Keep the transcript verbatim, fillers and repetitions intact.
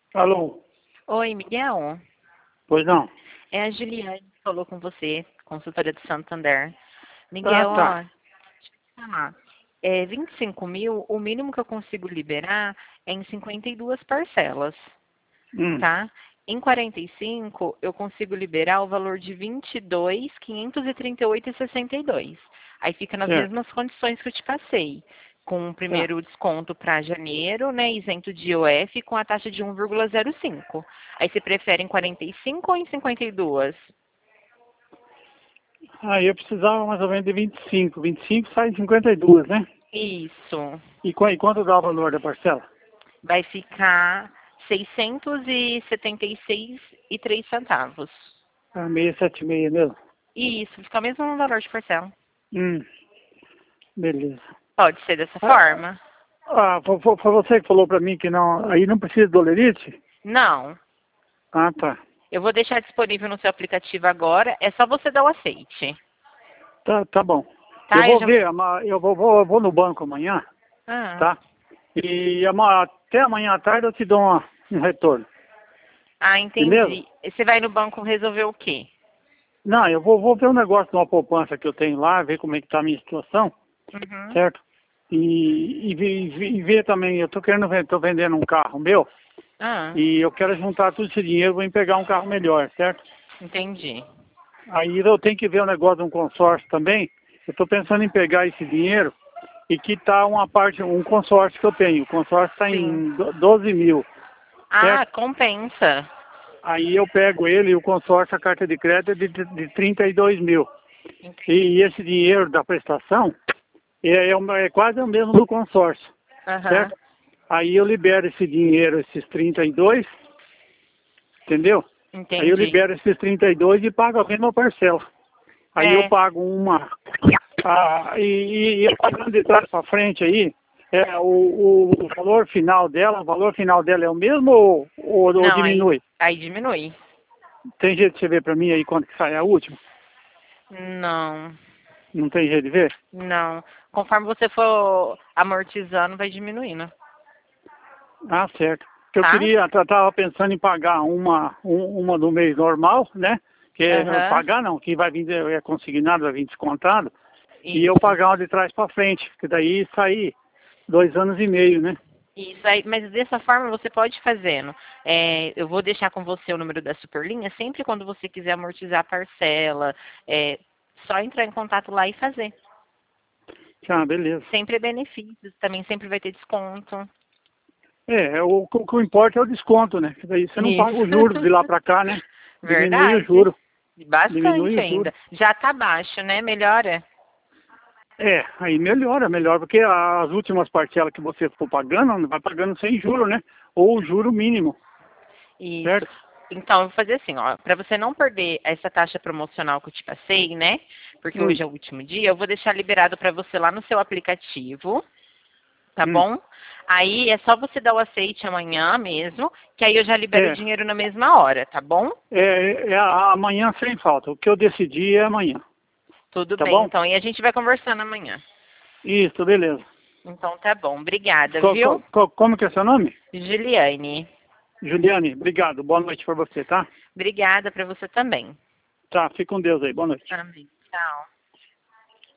Alô? Oi, Miguel. Pois não? É a Juliane que falou com você, consultora do Santander. Ah, Miguel, ó, tá. deixa eu te falar. É, vinte e cinco mil, o mínimo que eu consigo liberar é em cinquenta e duas parcelas, Hum, tá? Em quarenta e cinco, eu consigo liberar o valor de vinte e dois mil quinhentos e trinta e oito reais e sessenta e dois centavos. Aí fica nas certo. mesmas condições que eu te passei. Com o Tá. primeiro desconto para janeiro, né, isento de I O F, com a taxa de um vírgula zero cinco. Aí você prefere em quarenta e cinco ou em cinquenta e dois? Aí eu precisava mais ou menos de vinte e cinco. vinte e cinco sai cinquenta e dois, né? Isso. E, qu- e quanto dá o valor da parcela? Vai ficar seiscentos e setenta e seis e três centavos. Ah, meia, sete e meia mesmo. Isso, fica o mesmo valor de parcela. Hum, beleza. Pode ser dessa Ah, forma? ah foi, foi foi você que falou pra mim que não, aí não precisa de dolerite? Não. Ah, tá. Eu vou deixar disponível no seu aplicativo agora. É só você dar o aceite. Tá, tá bom. Eu Tá? Eu vou já... ver, ama- eu vou, vou, eu vou no banco amanhã, Ah, tá? E ama- até amanhã à tarde eu te dou uma- um retorno. ah, Beleza? entendi. Você vai no banco resolver o quê? Não, eu vou, vou ver um negócio de uma poupança que eu tenho lá, ver como é que tá a minha situação, Uhum. certo? E, e, ver, e ver também, eu tô querendo, ven- tô vendendo um carro meu, Ah, e eu quero juntar todo esse dinheiro, vou pegar um carro melhor, certo? entendi. Aí eu tenho que ver o negócio de um consórcio também, eu tô pensando em pegar esse dinheiro e quitar uma parte, um consórcio que eu tenho, o consórcio está Sim. em do- doze mil, Ah, certo? compensa. Aí eu pego ele e o consórcio, a carta de crédito é de, de, de trinta e dois mil. Entendi. E esse dinheiro da prestação é, é, o- é quase o mesmo do consórcio, Aham, certo? Aí eu libero esse dinheiro, esses trinta e dois, entendeu? Aí eu entendi. libero esses trinta e dois e pago a mesma parcela. Aí eu É, pago uma, ah, e, e, e eu pagando de trás para frente aí, é, o, o, o valor final dela, o valor final dela é o mesmo ou, ou, ou não, aí, diminui? aí diminui. Tem jeito de você ver para mim aí quanto que sai a última? Não, Não tem jeito de ver? não. Conforme você for amortizando, vai diminuindo, Ah, certo. Que eu tá? queria, eu tava pensando em pagar uma, um- uma do mês normal, né? Que é Aham, pagar não, que vai vir, é consignado, vai vir descontado, e eu isso. pagar uma de trás para frente, que daí sair dois anos e meio, né? Isso aí, mas dessa forma você pode ir fazendo. É, eu vou deixar com você o número da Superlinha, sempre quando você quiser amortizar a parcela, é só entrar em contato lá e fazer. Ah, beleza. Sempre é benefícios, também sempre vai ter desconto. É, o, o que importa é o desconto, né? Que daí você não paga Isso. os juros de lá para cá, né? Diminui o Verdade. juro, diminui Bastante o juro. ainda. Já tá baixo, né? Melhora. É, aí melhora, melhor, porque as últimas parcelas que você for pagando, vai pagando sem juro, né? Ou o juro mínimo, Isso. certo? Então, eu vou fazer assim, ó, para você não perder essa taxa promocional que eu te passei, né? Porque Hum, hoje é o último dia, eu vou deixar liberado para você lá no seu aplicativo, tá hum. bom? Aí é só você dar o aceite amanhã mesmo, que aí eu já libero o É, dinheiro na mesma hora, tá bom? é, é a- amanhã sem falta. O que eu decidi é amanhã, Tudo tá bem, bom? então. E a gente vai conversando amanhã. Isso, beleza. Então tá bom. Obrigada, Co- co- viu? co- como que é seu nome? Juliane. Juliane, obrigado. Boa noite para você, tá? Obrigada para você também. Tá, fica com Deus aí. Boa noite. Amém. Tchau.